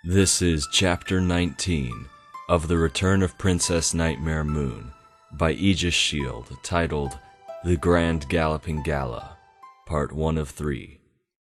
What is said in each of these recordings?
This is Chapter 19 of The Return of Princess Nightmare Moon by Aegis Shield, titled The Grand Galloping Gala, Part 1 of 3.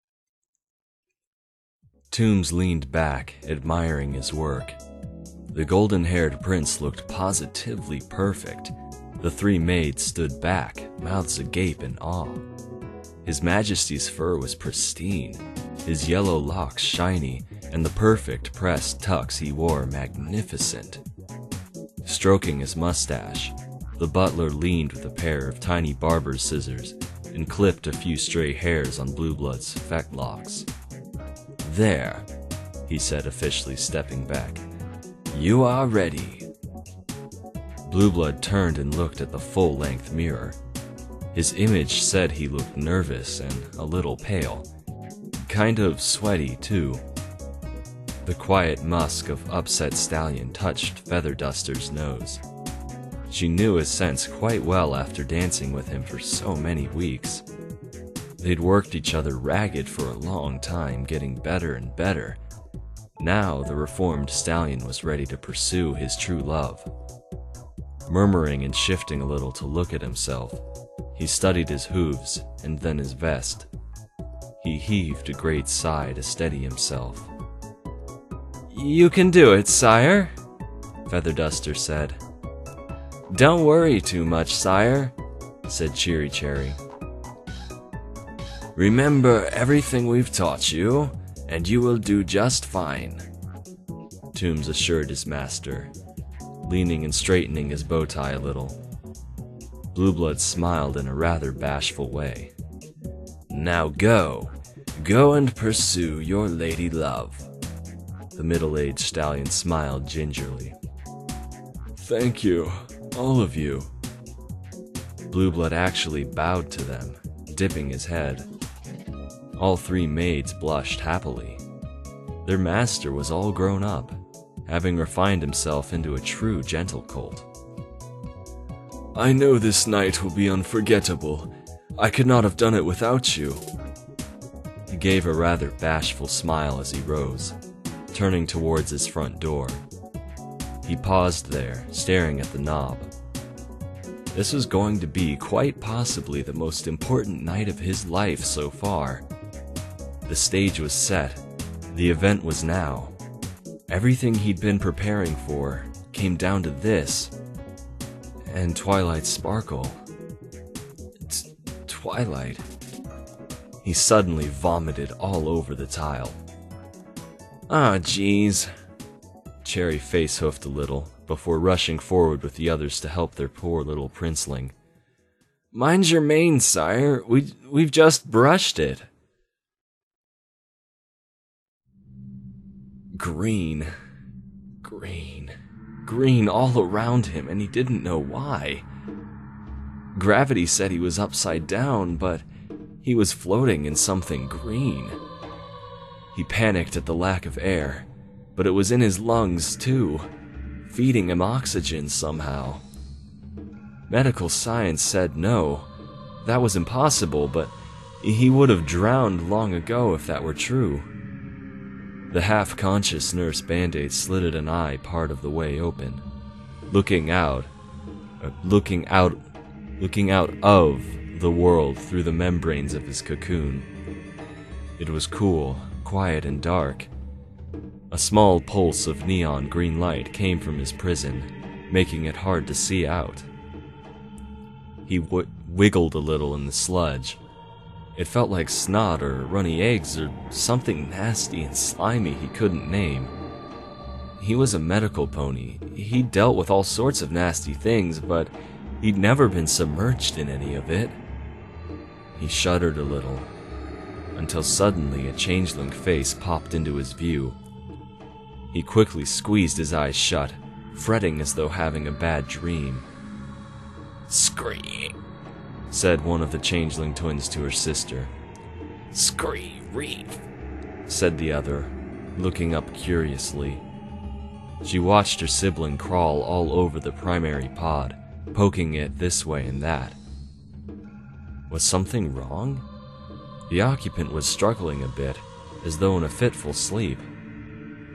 Toombs leaned back, admiring his work. The golden-haired prince looked positively perfect. The three maids stood back, mouths agape in awe. His Majesty's fur was pristine, his yellow locks shiny, and the perfect pressed tux he wore magnificent. Stroking his mustache, the butler leaned with a pair of tiny barber's scissors and clipped a few stray hairs on Blueblood's fecklocks. "There," he said officially, stepping back. "You are ready." Blueblood turned and looked at the full-length mirror. His image said he looked nervous and a little pale. Kind of sweaty, too. The quiet musk of Upset Stallion touched Featherduster's nose. She knew his scents quite well after dancing with him for so many weeks. They'd worked each other ragged for a long time, getting better and better. Now the reformed stallion was ready to pursue his true love. Murmuring and shifting a little to look at himself, he studied his hooves and then his vest. He heaved a great sigh to steady himself. "You can do it, sire," Featherduster said. "Don't worry too much, sire," said Cheery Cherry. "Remember everything we've taught you, and you will do just fine," Toombs assured his master, leaning and straightening his bow tie a little. Blueblood smiled in a rather bashful way. "Now go and pursue your lady love." The middle-aged stallion smiled gingerly. "Thank you, all of you." Blueblood actually bowed to them, dipping his head. All three maids blushed happily. Their master was all grown up, having refined himself into a true gentle colt. "I know this night will be unforgettable. I could not have done it without you." He gave a rather bashful smile as he rose, turning towards his front door. He paused there, staring at the knob. This was going to be quite possibly the most important night of his life so far. The stage was set. The event was now. Everything he'd been preparing for came down to this. And Twilight Sparkle. It's Twilight. He suddenly vomited all over the tile. "Ah, geez." Cherry face-hoofed a little, before rushing forward with the others to help their poor little princeling. "Mind your mane, sire. We've just brushed it." Green all around him, and he didn't know why. Gravity said he was upside down, but he was floating in something green. He panicked at the lack of air, but it was in his lungs too, feeding him oxygen somehow. Medical science said no, that was impossible, but he would have drowned long ago if that were true. The half-conscious nurse Band-Aid slitted an eye part of the way open, looking out of the world through the membranes of his cocoon. It was cool, quiet, and dark. A small pulse of neon green light came from his prison, making it hard to see out. He wiggled a little in the sludge. It felt like snot or runny eggs or something nasty and slimy he couldn't name. He was a medical pony. He'd dealt with all sorts of nasty things, but he'd never been submerged in any of it. He shuddered a little, until suddenly a changeling face popped into his view. He quickly squeezed his eyes shut, fretting as though having a bad dream. "Scream," said one of the changeling twins to her sister. "Scream, Reef," said the other, looking up curiously. She watched her sibling crawl all over the primary pod, poking it this way and that. Was something wrong? The occupant was struggling a bit, as though in a fitful sleep.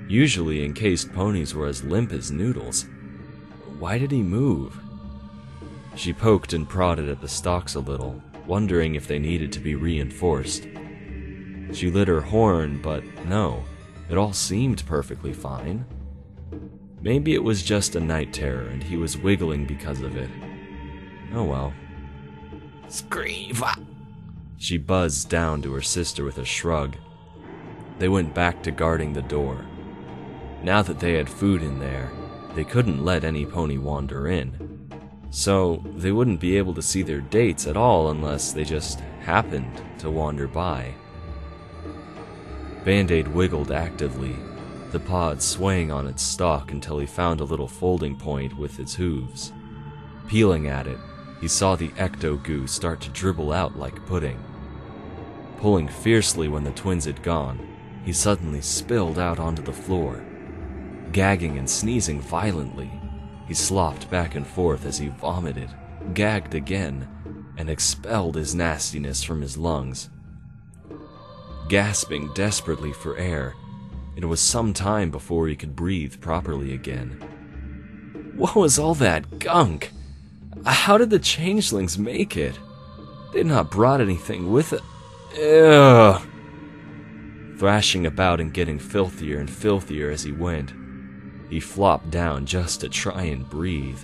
Usually encased ponies were as limp as noodles. Why did he move? She poked and prodded at the stalks a little, wondering if they needed to be reinforced. She lit her horn, but no, it all seemed perfectly fine. Maybe it was just a night terror and he was wiggling because of it. Oh well. Screeva! She buzzed down to her sister with a shrug. They went back to guarding the door. Now that they had food in there, they couldn't let any pony wander in. So they wouldn't be able to see their dates at all unless they just happened to wander by. Band-Aid wiggled actively, the pod swaying on its stalk until he found a little folding point with its hooves. Peeling at it, he saw the ecto-goo start to dribble out like pudding. Pulling fiercely when the twins had gone, he suddenly spilled out onto the floor. Gagging and sneezing violently, he slopped back and forth as he vomited, gagged again, and expelled his nastiness from his lungs. Gasping desperately for air, it was some time before he could breathe properly again. What was all that gunk? How did the changelings make it? They'd not brought anything with it. Ugh! Thrashing about and getting filthier and filthier as he went, he flopped down just to try and breathe.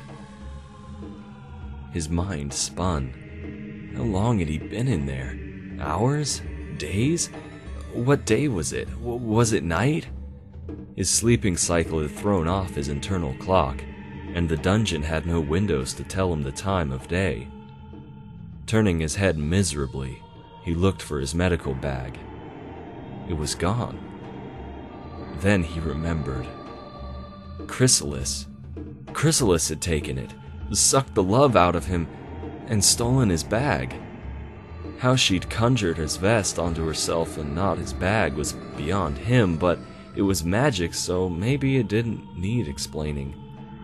His mind spun. How long had he been in there? Hours? Days? What day was it? Was it night? His sleeping cycle had thrown off his internal clock, and the dungeon had no windows to tell him the time of day. Turning his head miserably, he looked for his medical bag. It was gone. Then he remembered. Chrysalis. Chrysalis had taken it, sucked the love out of him, and stolen his bag. How she'd conjured his vest onto herself and not his bag was beyond him, but it was magic, so maybe it didn't need explaining.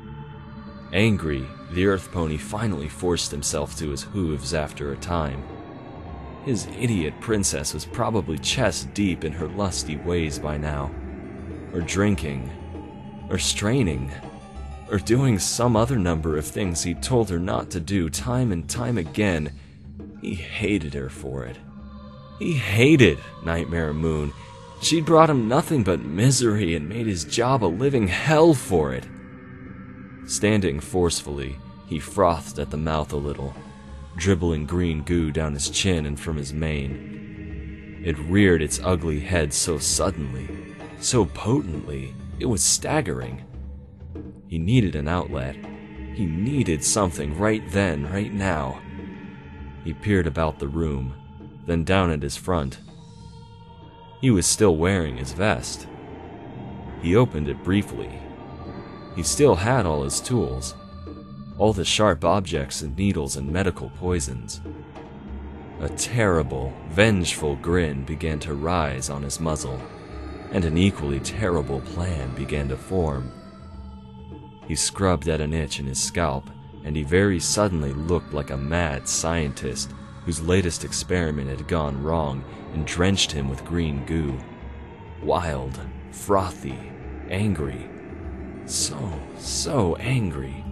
Angry, the Earth Pony finally forced himself to his hooves after a time. His idiot princess was probably chest deep in her lusty ways by now, or drinking, or straining, or doing some other number of things he told her not to do time and time again. He hated her for it. He hated Nightmare Moon. She'd brought him nothing but misery and made his job a living hell for it. Standing forcefully, he frothed at the mouth a little, dribbling green goo down his chin and from his mane. It reared its ugly head so suddenly, so potently, it was staggering. He needed an outlet. He needed something right then, right now. He peered about the room, then down at his front. He was still wearing his vest. He opened it briefly. He still had all his tools, all the sharp objects and needles and medical poisons. A terrible, vengeful grin began to rise on his muzzle, and an equally terrible plan began to form. He scrubbed at an itch in his scalp, and he very suddenly looked like a mad scientist whose latest experiment had gone wrong and drenched him with green goo. Wild, frothy, angry. So angry.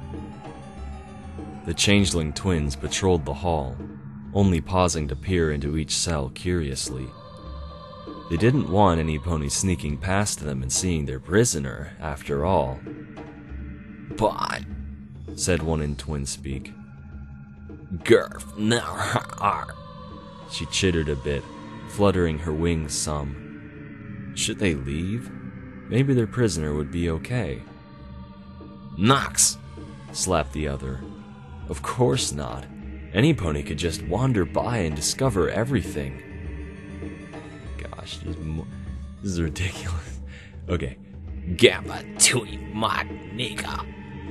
The changeling twins patrolled the hall, only pausing to peer into each cell curiously. They didn't want any pony sneaking past them and seeing their prisoner, after all. "But," said one in twin speak. "Gurf, no." She chittered a bit, fluttering her wings some. Should they leave? Maybe their prisoner would be okay. "Nox!" slapped the other. Of course not. Any pony could just wander by and discover everything. Gosh, this is ridiculous. Okay. "Gamma tui my nigga."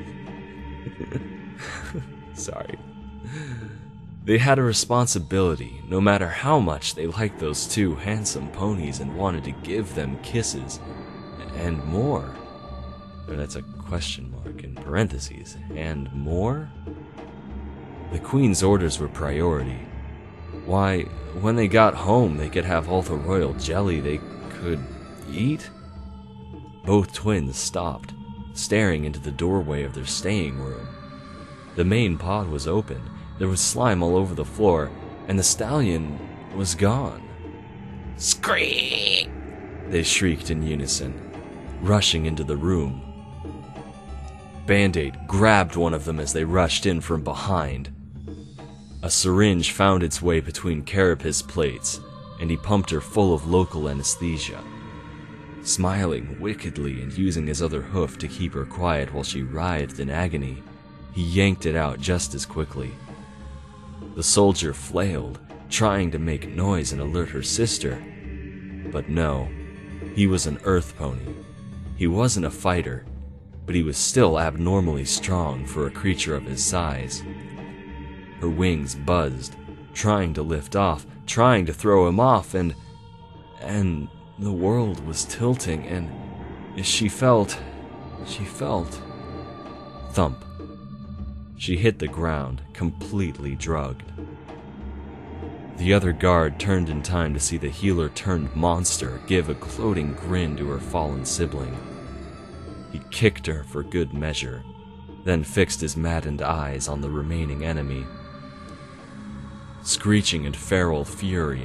Sorry. They had a responsibility, no matter how much they liked those two handsome ponies and wanted to give them kisses, and more. That's a question mark in parentheses. And more? The Queen's orders were priority. Why, when they got home, they could have all the royal jelly they could eat? Both twins stopped, staring into the doorway of their staying room. The main pod was open, there was slime all over the floor, and the stallion was gone. "Scream!" they shrieked in unison, rushing into the room. Band-Aid grabbed one of them as they rushed in from behind. A syringe found its way between carapace plates, and he pumped her full of local anesthesia. Smiling wickedly and using his other hoof to keep her quiet while she writhed in agony, he yanked it out just as quickly. The soldier flailed, trying to make noise and alert her sister. But no, he was an earth pony. He wasn't a fighter, but he was still abnormally strong for a creature of his size. Her wings buzzed, trying to lift off, trying to throw him off, and the world was tilting, and she felt. Thump. She hit the ground, completely drugged. The other guard turned in time to see the healer-turned-monster give a gloating grin to her fallen sibling. He kicked her for good measure, then fixed his maddened eyes on the remaining enemy. Screeching in feral fury,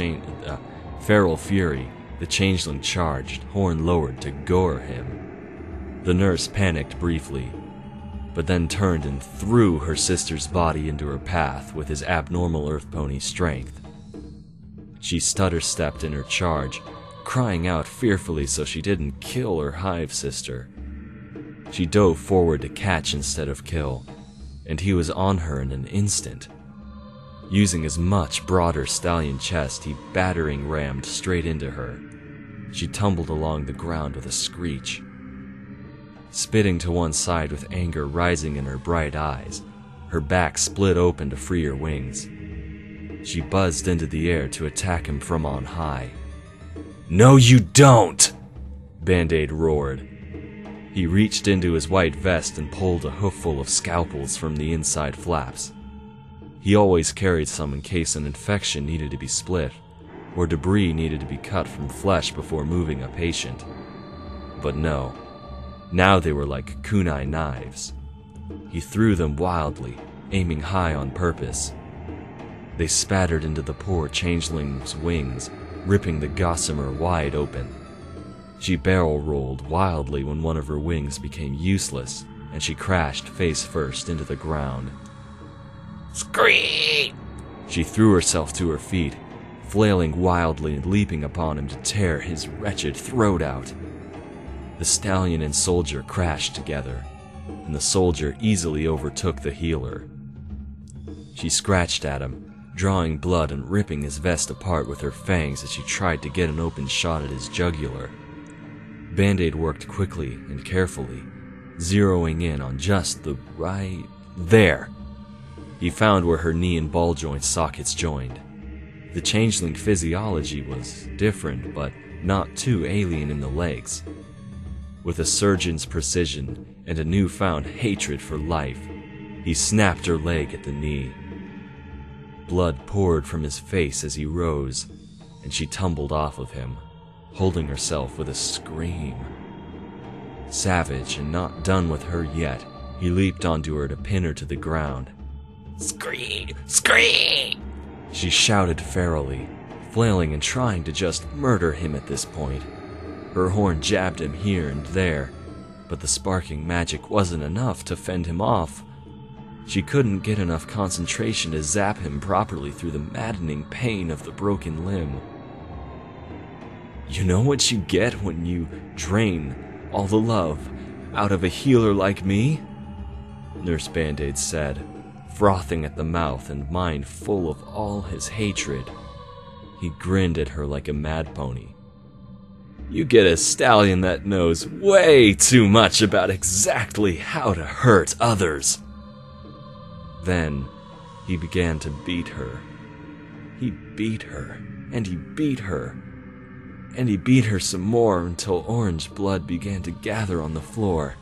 the changeling charged, horn lowered to gore him. The nurse panicked briefly, but then turned and threw her sister's body into her path with his abnormal earth pony strength. She stutter-stepped in her charge, crying out fearfully so she didn't kill her hive sister. She dove forward to catch instead of kill, and he was on her in an instant. Using his much broader stallion chest, he battering rammed straight into her. She tumbled along the ground with a screech. Spitting to one side with anger rising in her bright eyes, her back split open to free her wings. She buzzed into the air to attack him from on high. "No, you don't!" Band-Aid roared. He reached into his white vest and pulled a hoofful of scalpels from the inside flaps. He always carried some in case an infection needed to be split, or debris needed to be cut from flesh before moving a patient. But no, now they were like kunai knives. He threw them wildly, aiming high on purpose. They spattered into the poor changeling's wings, ripping the gossamer wide open. She barrel-rolled wildly when one of her wings became useless, and she crashed face first into the ground. "Scream!" She threw herself to her feet, flailing wildly and leaping upon him to tear his wretched throat out. The stallion and soldier crashed together, and the soldier easily overtook the healer. She scratched at him, drawing blood and ripping his vest apart with her fangs as she tried to get an open shot at his jugular. Band-Aid worked quickly and carefully, zeroing in on just the right... There! He found where her knee and ball joint sockets joined. The changeling physiology was different, but not too alien in the legs. With a surgeon's precision and a newfound hatred for life, he snapped her leg at the knee. Blood poured from his face as he rose, and she tumbled off of him, holding herself with a scream. Savage and not done with her yet, he leaped onto her to pin her to the ground. "Scream! Scream!" she shouted ferally, flailing and trying to just murder him at this point. Her horn jabbed him here and there, but the sparking magic wasn't enough to fend him off. She couldn't get enough concentration to zap him properly through the maddening pain of the broken limb. "You know what you get when you drain all the love out of a healer like me?" Nurse Band-Aid said, frothing at the mouth and mind full of all his hatred. He grinned at her like a mad pony. "You get a stallion that knows way too much about exactly how to hurt others." Then he began to beat her. He beat her, and he beat her, and he beat her some more until orange blood began to gather on the floor.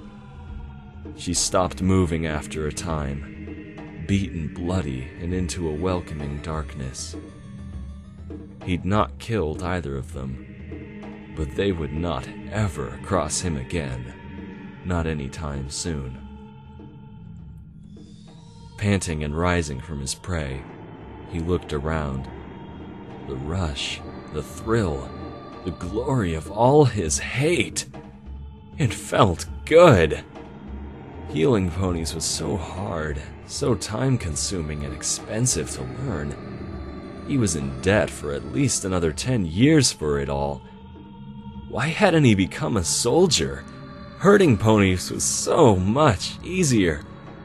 She stopped moving after a time, beaten bloody and into a welcoming darkness. He'd not killed either of them. but they would not ever cross him again, not anytime soon. Panting and rising from his prey, he looked around. The rush, the thrill, the glory of all his hate. It felt good. Healing ponies was so hard, so time-consuming and expensive to learn. He was in debt for at least another 10 years for it all. Why hadn't he become a soldier? Herding ponies was so much easier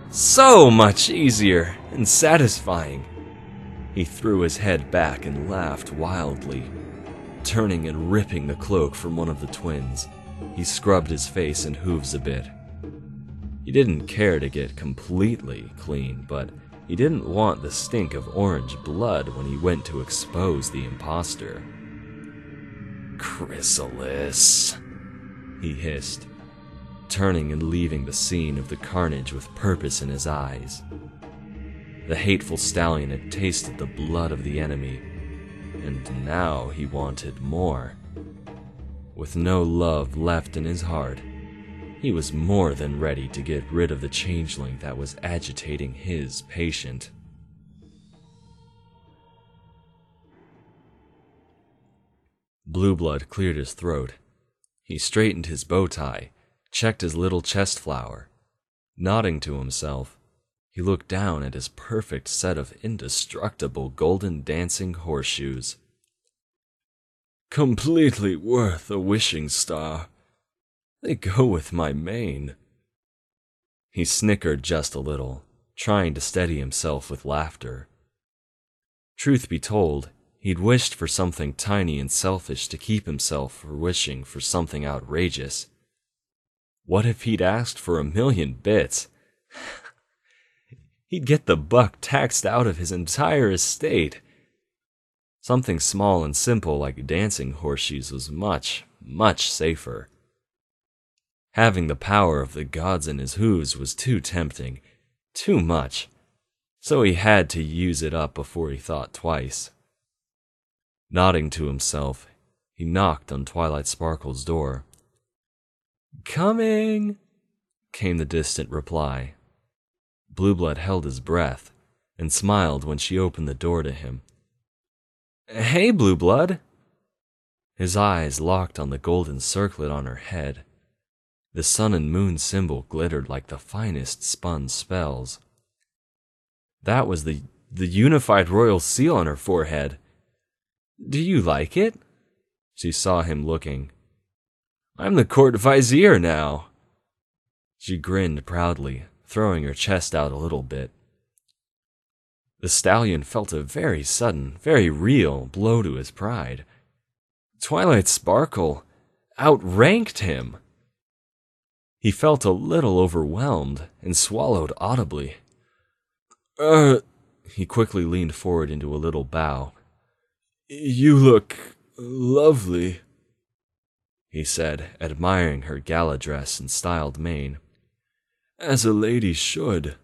and satisfying. He threw his head back and laughed wildly. Turning and ripping the cloak from one of the twins, he scrubbed his face and hooves a bit. He didn't care to get completely clean, but he didn't want the stink of orange blood when he went to expose the imposter. "Chrysalis," he hissed, turning and leaving the scene of the carnage with purpose in his eyes. The hateful stallion had tasted the blood of the enemy, and now he wanted more. With no love left in his heart, he was more than ready to get rid of the changeling that was agitating his patient. Blue Blood cleared his throat. He straightened his bow tie, checked his little chest flower. Nodding to himself, he looked down at his perfect set of indestructible golden dancing horseshoes. "Completely worth a wishing star. They go with my mane." He snickered just a little, trying to steady himself with laughter. Truth be told, he'd wished for something tiny and selfish to keep himself from wishing for something outrageous. What if he'd asked for 1,000,000 bits? He'd get the buck taxed out of his entire estate. Something small and simple like dancing horseshoes was much, much safer. Having the power of the gods in his hooves was too tempting, too much, so he had to use it up before he thought twice. Nodding to himself, he knocked on Twilight Sparkle's door. "Coming," came the distant reply. Blue Blood held his breath and smiled when she opened the door to him. "Hey, Blue Blood." His eyes locked on the golden circlet on her head. The sun and moon symbol glittered like the finest spun spells. That was the unified royal seal on her forehead. "Do you like it?" She saw him looking. "I'm the court vizier now." She grinned proudly, throwing her chest out a little bit. The stallion felt a very sudden, very real blow to his pride. Twilight Sparkle outranked him. He felt a little overwhelmed and swallowed audibly. He quickly leaned forward into a little bow. "You look lovely," he said, admiring her gala dress and styled mane. "As a lady should."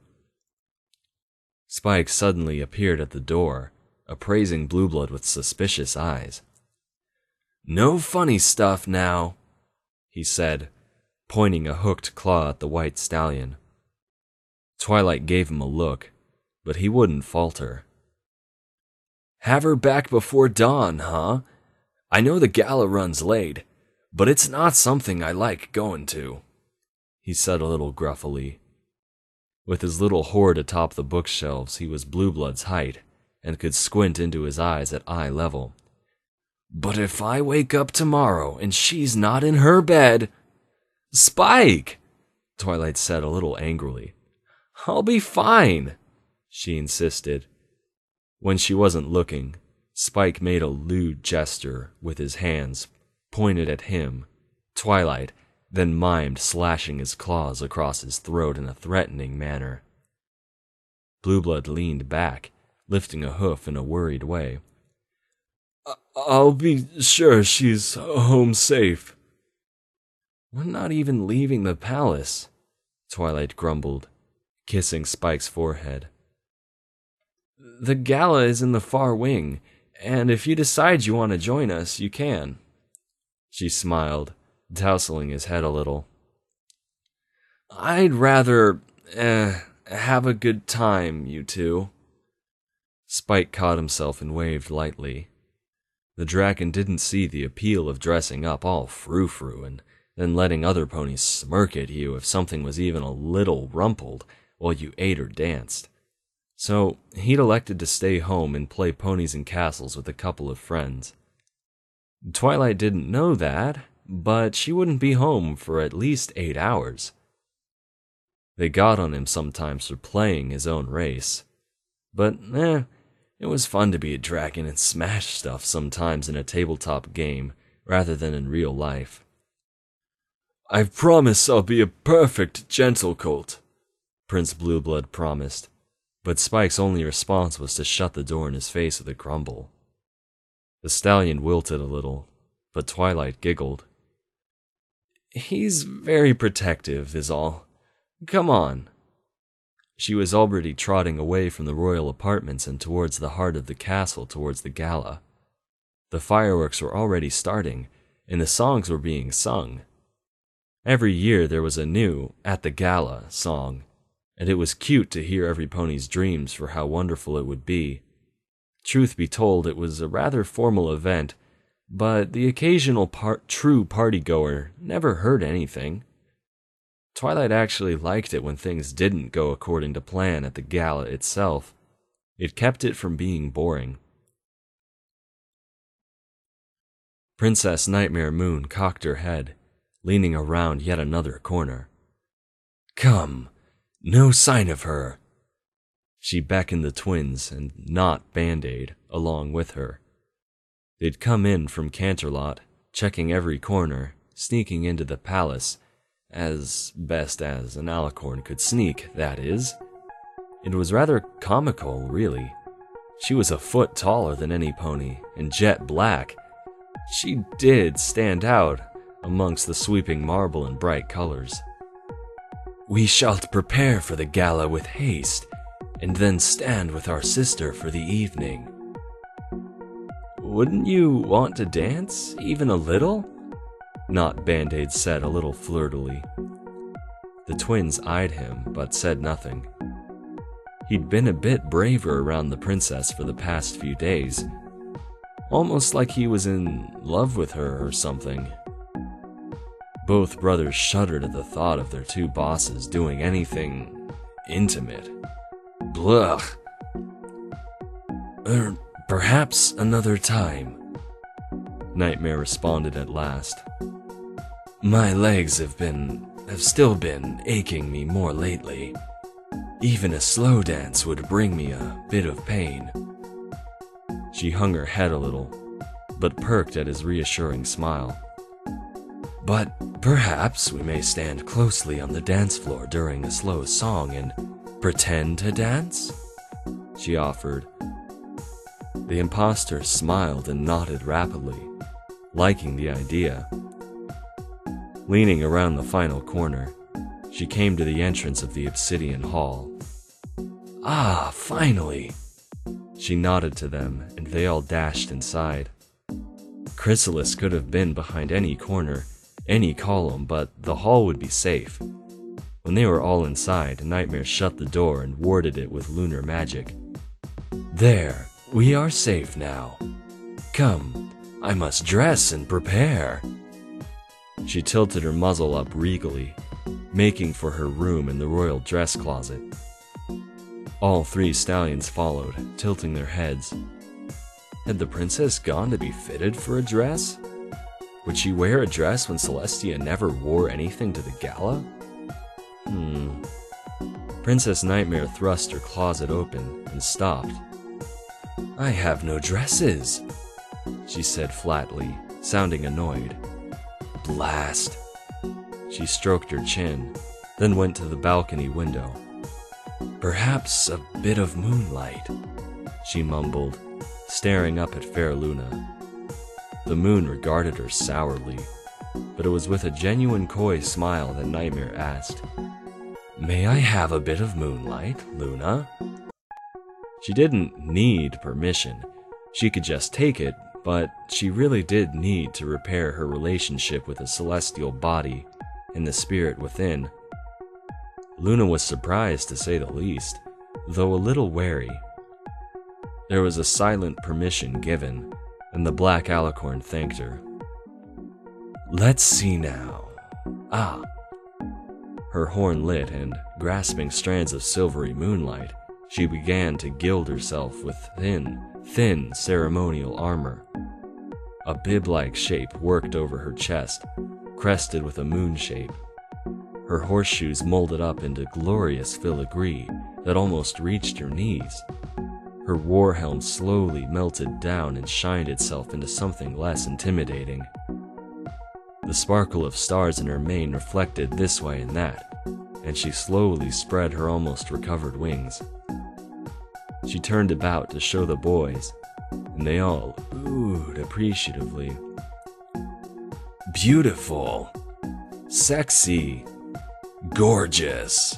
Spike suddenly appeared at the door, appraising Blue Blood with suspicious eyes. "No funny stuff now," he said, pointing a hooked claw at the white stallion. Twilight gave him a look, but he wouldn't falter. "Have her back before dawn, huh? I know the gala runs late, but it's not something I like going to," he said a little gruffily. With his little hoard atop the bookshelves, he was Blue Blood's height, and could squint into his eyes at eye level. "But if I wake up tomorrow and she's not in her bed—" "Spike!" Twilight said a little angrily. "I'll be fine," she insisted. When she wasn't looking, Spike made a lewd gesture with his hands, pointed at him, Twilight, then mimed slashing his claws across his throat in a threatening manner. Blue Blood leaned back, lifting a hoof in a worried way. "I'll be sure she's home safe." "We're not even leaving the palace," Twilight grumbled, kissing Spike's forehead. "The gala is in the far wing, and if you decide you want to join us, you can." She smiled, tousling his head a little. I'd rather, have a good time, you two. Spike caught himself and waved lightly. The dragon didn't see the appeal of dressing up all frou-frou and then letting other ponies smirk at you if something was even a little rumpled while you ate or danced. So he'd elected to stay home and play ponies and castles with a couple of friends. Twilight didn't know that, but she wouldn't be home for at least 8 hours. They got on him sometimes for playing his own race. But, it was fun to be a dragon and smash stuff sometimes in a tabletop game rather than in real life. I promise I'll be a perfect gentle colt, Prince Blueblood promised, but Spike's only response was to shut the door in his face with a grumble. The stallion wilted a little, but Twilight giggled. He's very protective, is all. Come on. She was already trotting away from the royal apartments and towards the heart of the castle towards the gala. The fireworks were already starting, and the songs were being sung. Every year there was a new "At the Gala" song, and it was cute to hear every pony's dreams for how wonderful it would be. Truth be told, it was a rather formal event, but the occasional true partygoer never heard anything. Twilight actually liked it when things didn't go according to plan at the gala itself. It kept it from being boring. Princess Nightmare Moon cocked her head, leaning around yet another corner. Come, no sign of her. She beckoned the twins and not Band-Aid along with her. They'd come in from Canterlot, checking every corner, sneaking into the palace, as best as an alicorn could sneak, that is. It was rather comical, really. She was a foot taller than any pony, and jet black. She did stand out amongst the sweeping marble and bright colors. We shalt prepare for the gala with haste, and then stand with our sister for the evening. Wouldn't you want to dance, even a little? Not Band-Aid said a little flirtily. The twins eyed him, but said nothing. He'd been a bit braver around the princess for the past few days, almost like he was in love with her or something. Both brothers shuddered at the thought of their two bosses doing anything intimate. Blah. Perhaps another time, Nightmare responded at last. My legs have still been aching me more lately. Even a slow dance would bring me a bit of pain. She hung her head a little, but perked at his reassuring smile. But perhaps we may stand closely on the dance floor during a slow song and pretend to dance? She offered. The imposter smiled and nodded rapidly, liking the idea. Leaning around the final corner, she came to the entrance of the Obsidian Hall. Ah, finally! She nodded to them, and they all dashed inside. Chrysalis could have been behind any corner, any column, but the hall would be safe. When they were all inside, Nightmare shut the door and warded it with lunar magic. There, we are safe now. Come, I must dress and prepare. She tilted her muzzle up regally, making for her room in the royal dress closet. All three stallions followed, tilting their heads. Had the princess gone to be fitted for a dress? Would she wear a dress when Celestia never wore anything to the gala? Princess Nightmare thrust her closet open and stopped. I have no dresses, she said flatly, sounding annoyed. Blast. She stroked her chin, then went to the balcony window. Perhaps a bit of moonlight, she mumbled, staring up at Fair Luna. The moon regarded her sourly, but it was with a genuine coy smile that Nightmare asked, May I have a bit of moonlight, Luna? She didn't need permission. She could just take it but she really did need to repair her relationship with the celestial body and the spirit within. Luna was surprised, to say the least, though a little wary. There was a silent permission given, and the black alicorn thanked her. "Let's see now. Ah." Her horn lit, and grasping strands of silvery moonlight, she began to gild herself with thin ceremonial armor. A bib-like shape worked over her chest, crested with a moon shape. Her horseshoes molded up into glorious filigree that almost reached her knees. Her war helm slowly melted down and shined itself into something less intimidating. The sparkle of stars in her mane reflected this way and that, and she slowly spread her almost recovered wings. She turned about to show the boys, and they all oohed appreciatively. "Beautiful, sexy, gorgeous."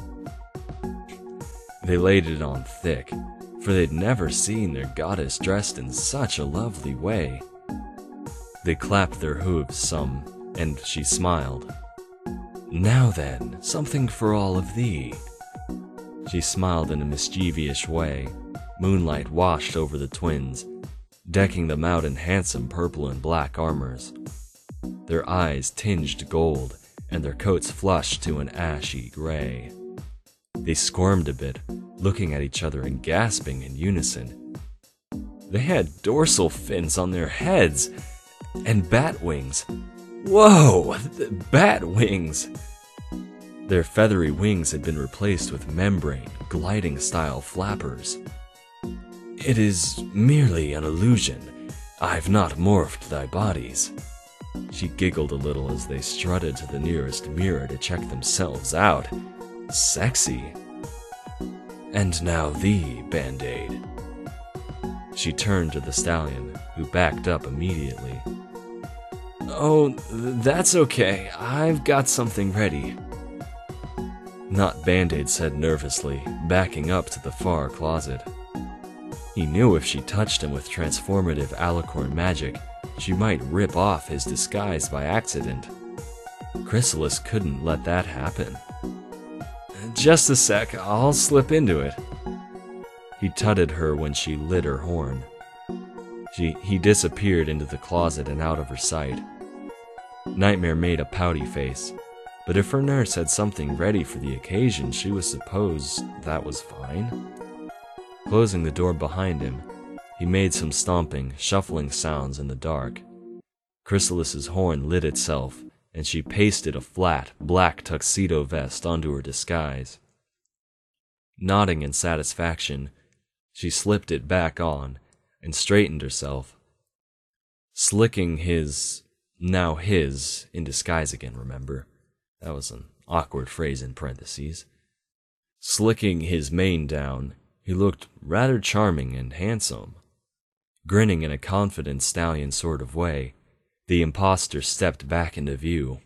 They laid it on thick, for they'd never seen their goddess dressed in such a lovely way. They clapped their hooves some, and she smiled. "Now then, something for all of thee." She smiled in a mischievous way. Moonlight washed over the twins, decking them out in handsome purple and black armors. Their eyes tinged gold, and their coats flushed to an ashy gray. They squirmed a bit, looking at each other and gasping in unison. They had dorsal fins on their heads, and bat wings. Whoa! Bat wings! Their feathery wings had been replaced with membrane, gliding-style flappers. "It is merely an illusion. I've not morphed thy bodies." She giggled a little as they strutted to the nearest mirror to check themselves out. Sexy. "And now thee, Band-Aid." She turned to the stallion, who backed up immediately. "Oh, that's okay. I've got something ready." Not Band-Aid said nervously, backing up to the far closet. He knew if she touched him with transformative alicorn magic, she might rip off his disguise by accident. Chrysalis couldn't let that happen. "Just a sec, I'll slip into it." He tutted her when she lit her horn. He disappeared into the closet and out of her sight. Nightmare made a pouty face, but if her nurse had something ready for the occasion, she was supposed that was fine. Closing the door behind him, he made some stomping, shuffling sounds in the dark. Chrysalis's horn lit itself, and she pasted a flat, black tuxedo vest onto her disguise. Nodding in satisfaction, she slipped it back on and straightened herself. Slicking his, now his, in disguise again, remember? That was an awkward phrase in parentheses. Slicking his mane down, he looked rather charming and handsome. Grinning in a confident stallion sort of way, the imposter stepped back into view.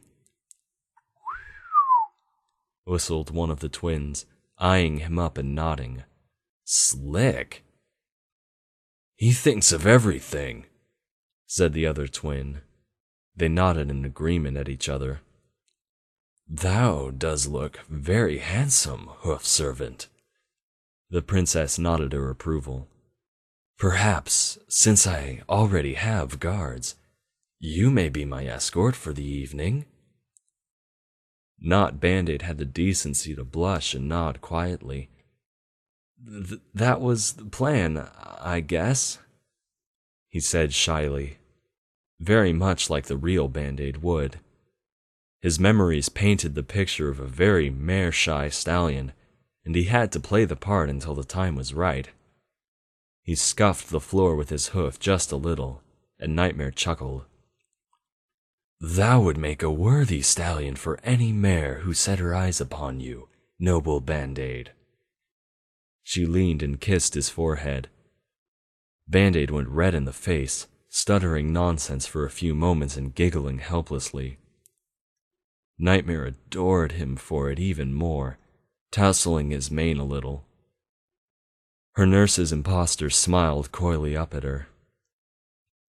Whistled one of the twins, eyeing him up and nodding. "Slick." "He thinks of everything," said the other twin. They nodded in agreement at each other. "Thou does look very handsome, hoof servant." The princess nodded her approval. "Perhaps, since I already have guards, you may be my escort for the evening?" Not Band-Aid had the decency to blush and nod quietly. "That was the plan, I guess," he said shyly, very much like the real Band-Aid would. His memories painted the picture of a very mare-shy stallion, and he had to play the part until the time was right. He scuffed the floor with his hoof just a little, and Nightmare chuckled. "Thou would make a worthy stallion for any mare who set her eyes upon you, noble Band-Aid." She leaned and kissed his forehead. Band-Aid went red in the face, stuttering nonsense for a few moments and giggling helplessly. Nightmare adored him for it even more, tousling his mane a little. Her nurse's imposter smiled coyly up at her.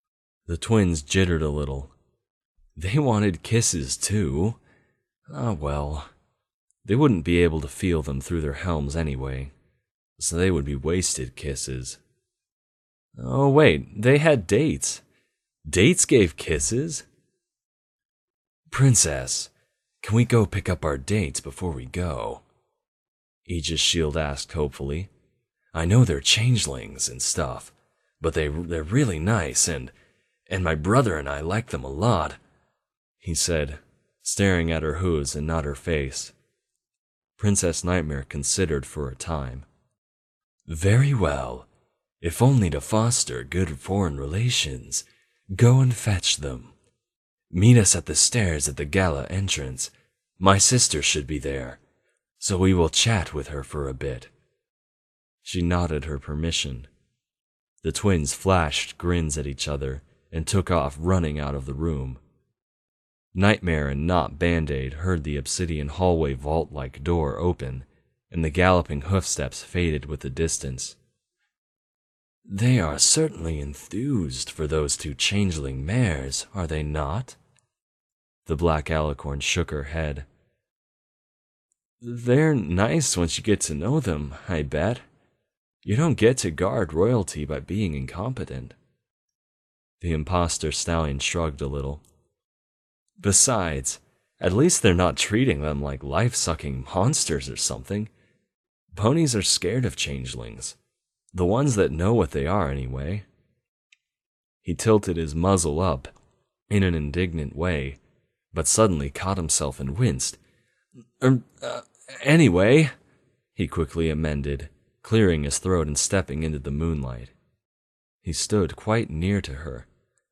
The twins jittered a little. They wanted kisses, too. Ah, well. They wouldn't be able to feel them through their helms anyway, so they would be wasted kisses. Oh, wait, they had dates. Dates gave kisses? Princess, can we go pick up our dates before we go? Aegis Shield asked hopefully. I know they're changelings and stuff, but they're really nice, and my brother and I like them a lot, he said, staring at her hooves and not her face. Princess Nightmare considered for a time. Very well. If only to foster good foreign relations, go and fetch them. Meet us at the stairs at the gala entrance. My sister should be there, so we will chat with her for a bit. She nodded her permission. The twins flashed grins at each other and took off running out of the room. Nightmare and not Band-Aid heard the obsidian hallway vault-like door open, and the galloping hoofsteps faded with the distance. They are certainly enthused for those two changeling mares, are they not? The black alicorn shook her head. They're nice once you get to know them, I bet. You don't get to guard royalty by being incompetent. The imposter stallion shrugged a little. Besides, at least they're not treating them like life-sucking monsters or something. Ponies are scared of changelings. The ones that know what they are, anyway. He tilted his muzzle up in an indignant way, but suddenly caught himself and winced. Anyway, he quickly amended, clearing his throat and stepping into the moonlight. He stood quite near to her.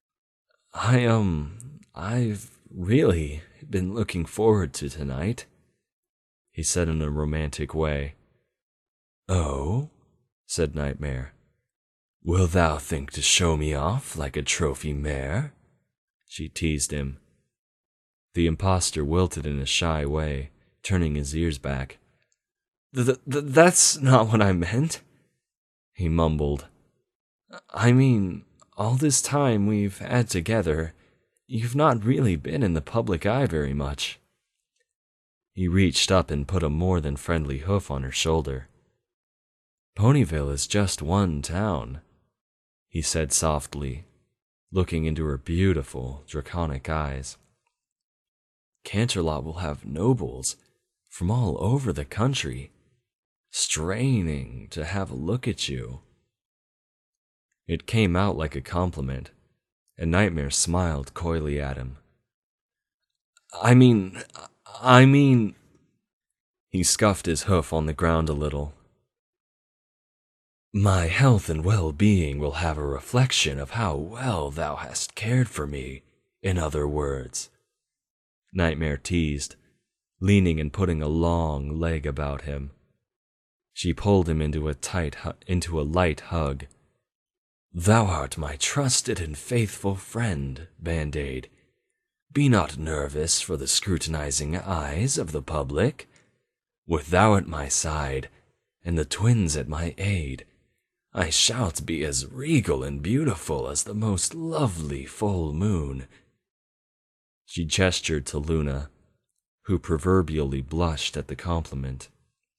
I've really been looking forward to tonight, he said in a romantic way. Oh? Said Nightmare. Will thou think to show me off like a trophy mare? She teased him. The imposter wilted in a shy way, turning his ears back. That's not what I meant, he mumbled. I mean, all this time we've had together, you've not really been in the public eye very much. He reached up and put a more than friendly hoof on her shoulder. Ponyville is just one town, he said softly, looking into her beautiful, draconic eyes. Canterlot will have nobles from all over the country, straining to have a look at you. It came out like a compliment, and Nightmare smiled coyly at him. I mean... He scuffed his hoof on the ground a little. My health and well-being will have a reflection of how well thou hast cared for me, in other words, Nightmare teased, leaning and putting a long leg about him. She pulled him into a light hug. Thou art my trusted and faithful friend, Band-Aid. Be not nervous for the scrutinizing eyes of the public. With thou at my side, and the twins at my aid, I shalt be as regal and beautiful as the most lovely full moon. She gestured to Luna, who proverbially blushed at the compliment.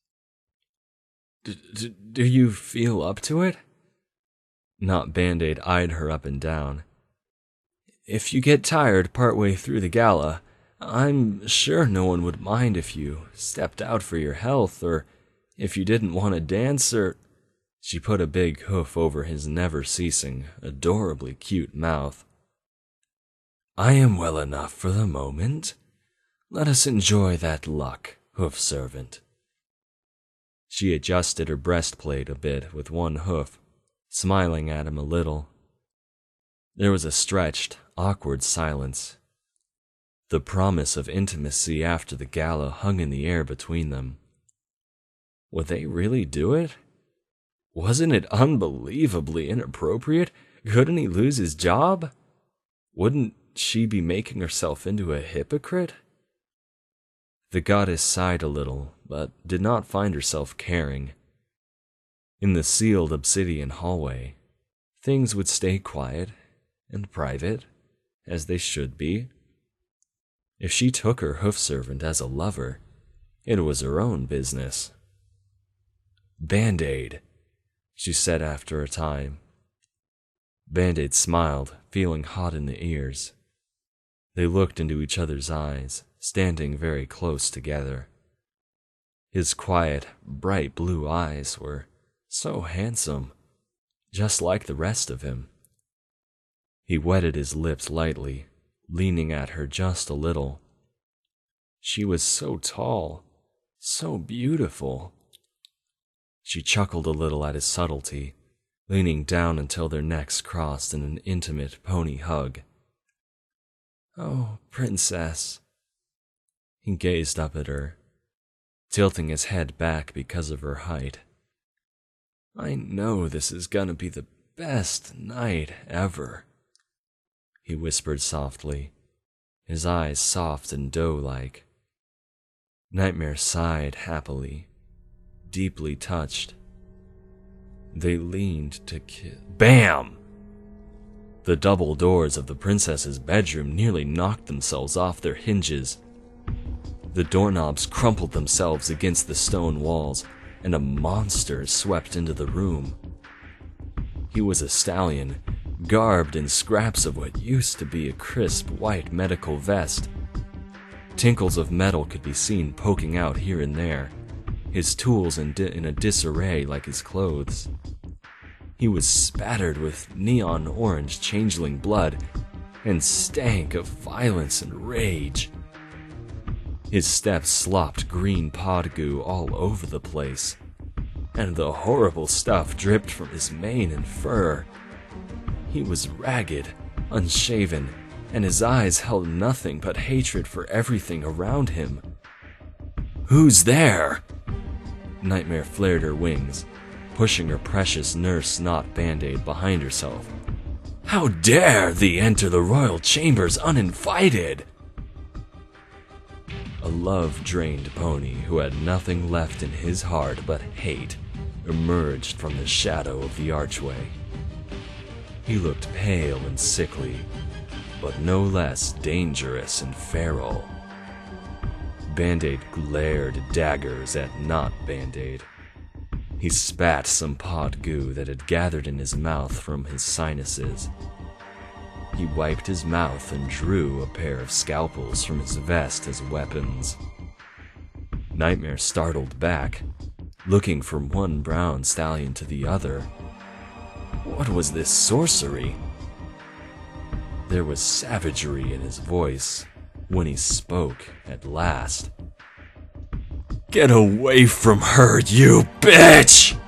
Do you feel up to it? Not Band-Aid eyed her up and down. If you get tired partway through the gala, I'm sure no one would mind if you stepped out for your health, or if you didn't want to dance, or... She put a big hoof over his never-ceasing, adorably cute mouth. I am well enough for the moment. Let us enjoy that luck, hoof-servant. She adjusted her breastplate a bit with one hoof, smiling at him a little. There was a stretched, awkward silence. The promise of intimacy after the gala hung in the air between them. Would they really do it? Wasn't it unbelievably inappropriate? Couldn't he lose his job? Wouldn't she be making herself into a hypocrite? The goddess sighed a little, but did not find herself caring. In the sealed obsidian hallway, things would stay quiet and private, as they should be. If she took her hoof servant as a lover, it was her own business. "Band-Aid," she said after a time. Band-Aid smiled, feeling hot in the ears. They looked into each other's eyes, standing very close together. His quiet, bright blue eyes were so handsome, just like the rest of him. He wetted his lips lightly, leaning at her just a little. She was so tall, so beautiful. She chuckled a little at his subtlety, leaning down until their necks crossed in an intimate pony hug. "Oh, princess." He gazed up at her, tilting his head back because of her height. "I know this is gonna be the best night ever," he whispered softly, his eyes soft and doe-like. Nightmare sighed happily, deeply touched. They leaned to kiss. Bam! The double doors of the princess's bedroom nearly knocked themselves off their hinges. The doorknobs crumpled themselves against the stone walls, and a monster swept into the room. He was a stallion, garbed in scraps of what used to be a crisp white medical vest. Tinkles of metal could be seen poking out here and there, his tools in a disarray like his clothes. He was spattered with neon orange changeling blood and stank of violence and rage. His steps slopped green pod goo all over the place, and the horrible stuff dripped from his mane and fur. He was ragged, unshaven, and his eyes held nothing but hatred for everything around him. "Who's there?" Nightmare flared her wings, pushing her precious nurse knot Band-Aid behind herself. "How dare thee enter the royal chambers uninvited?" A love-drained pony who had nothing left in his heart but hate emerged from the shadow of the archway. He looked pale and sickly, but no less dangerous and feral. Band-Aid glared daggers at not Band-Aid. He spat some pod goo that had gathered in his mouth from his sinuses. He wiped his mouth and drew a pair of scalpels from his vest as weapons. Nightmare startled back, looking from one brown stallion to the other. What was this sorcery? There was savagery in his voice when he spoke at last. "Get away from her, you bitch!"